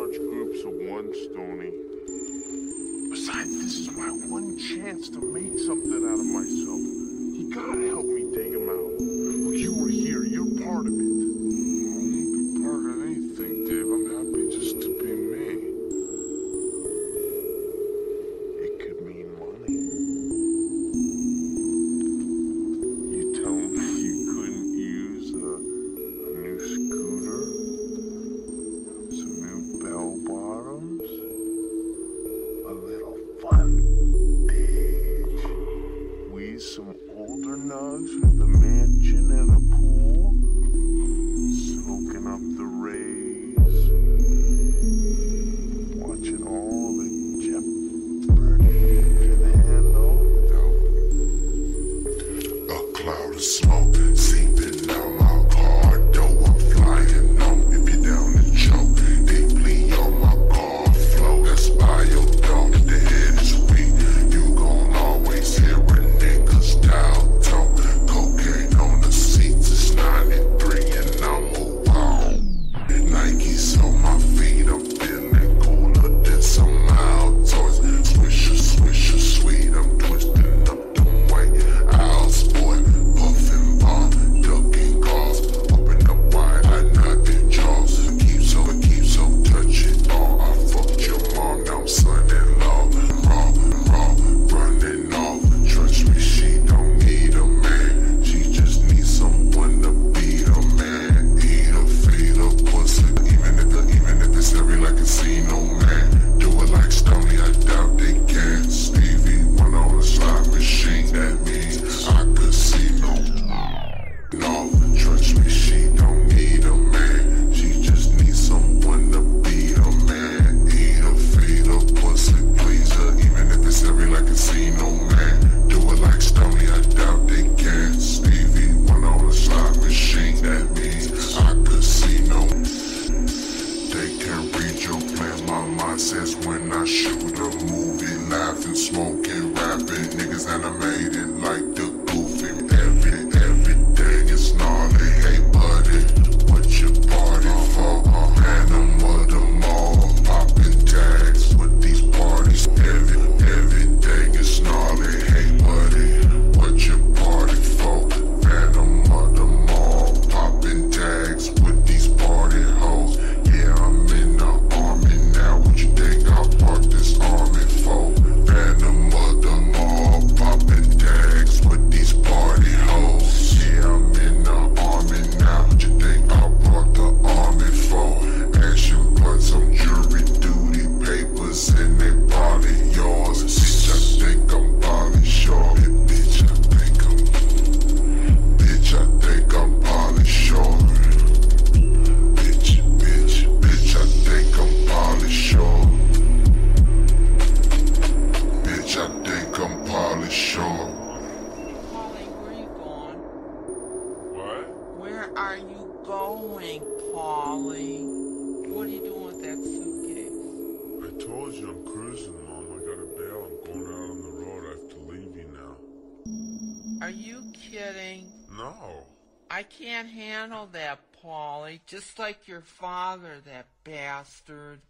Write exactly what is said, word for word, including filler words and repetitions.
large groups of one, Stoney. Besides, this is my one chance to make something out of myself. You gotta help me dig him out. Look, you were here. You're part of it. I won't be part of anything, Dave. I'm happy just to be me. It could mean money. You tell me you couldn't use a, a new scooter? Some new bell bottoms? A little fun, bitch. We some older nugs with a mansion and a pool, soaking up the rays, watching all the jeopardy can handle. A cloud of smoke seeping down my car door. I'm flying on if you're down to choke. Deeply on my car flow. That's by your dog. If the head is weak, you gon' always hear a nigga style talk. Cocaine on the seats, it's ninety-three and I'm a wild. Nikes on my feet, I'm feeling cooler than some loud toys. Swisher, swisher, sweet, I'm twisting up them white owls, boy. Puffin' bomb, ducking calls, open up wide, I nothing jaws. Keep so, keep so, touch it all. I fucked your mom, now I'm son-in-law. Raw, raw, running off. Trust me, she don't need a man. She just needs someone to beat a man. Eat her, feed her, pussy. Even if the, even if it's every like casino man. Do it like Stoney, I doubt they can. Stevie, one on a slot machine. That means I could see no. No, trust me, she don't need a man. She just needs someone to beat a man. Eat her, feed her, pussy, please her. Even if it's every like casino man. Do it like Stoney, I doubt they can. Stevie, one on a slot machine. That means I could see no. They can't read your plan. My mind says when I shoot a movie, laughing, smoking, rapping, niggas animated like the goofy. Every, everything is gnarly. Hey buddy, what you party for? Phantom of the mall, popping tags with these parties. Every, everything is gnarly. Hey buddy, what you party for? Phantom of the mall, popping tags with these party hoes. Yeah, I'm in the army now. What you think I parked this army for? Phantom of the mall, popping tags with these party hoes. Yeah, I'm in the army now. What you think I brought the army for? Action bloods on jury duty, papers and they probably yours. Bitch, I think I'm probably sure. Bitch, I think I'm. Bitch, I think I'm probably sure. Bitch, bitch, bitch, I think I'm probably sure. Bitch, I think I'm probably sure. Polly, where are you going? What? Where are you going, Polly? What are you doing with that suitcase? I told you I'm cruising, Mom. I gotta bail. I'm going out on the road. I have to leave you now. Are you kidding? No. I can't handle that, Polly. Just like your father, that bastard.